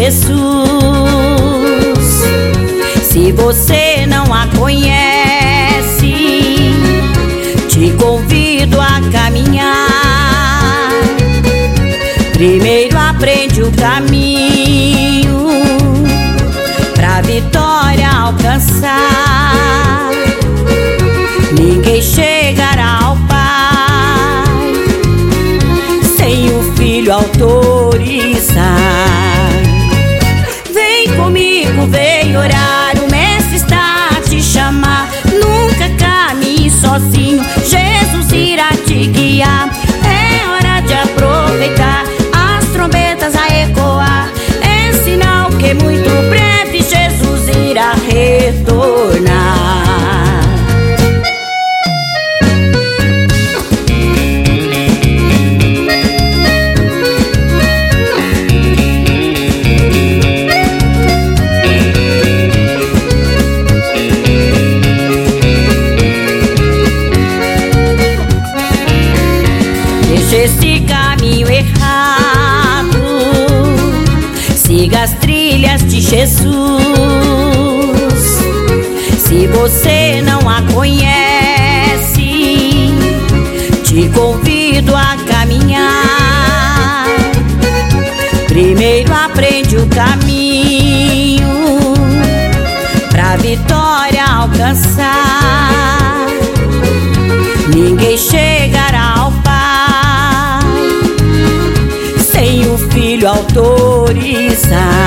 Jesus. Se você não a conhece, te convido a caminhar. Primeiro aprende o caminho pra vitória alcançar. Ninguém chegará ao Pai sem o Filho autorizar. Vem comigo, vem orar, o Mestre está a te chamar. Nunca caminhe sozinho, Jesus irá te guiar. É hora de aproveitar as trombetas a ecoar. É sinal que muito breve Jesus irá retornar. Deixa esse caminho errado, siga as trilhas de Jesus. Se você não a conhece, te convido a caminhar. Primeiro aprende o caminho pra vitória alcançar. Ninguém chegará ao Pai sem o Filho autorizar.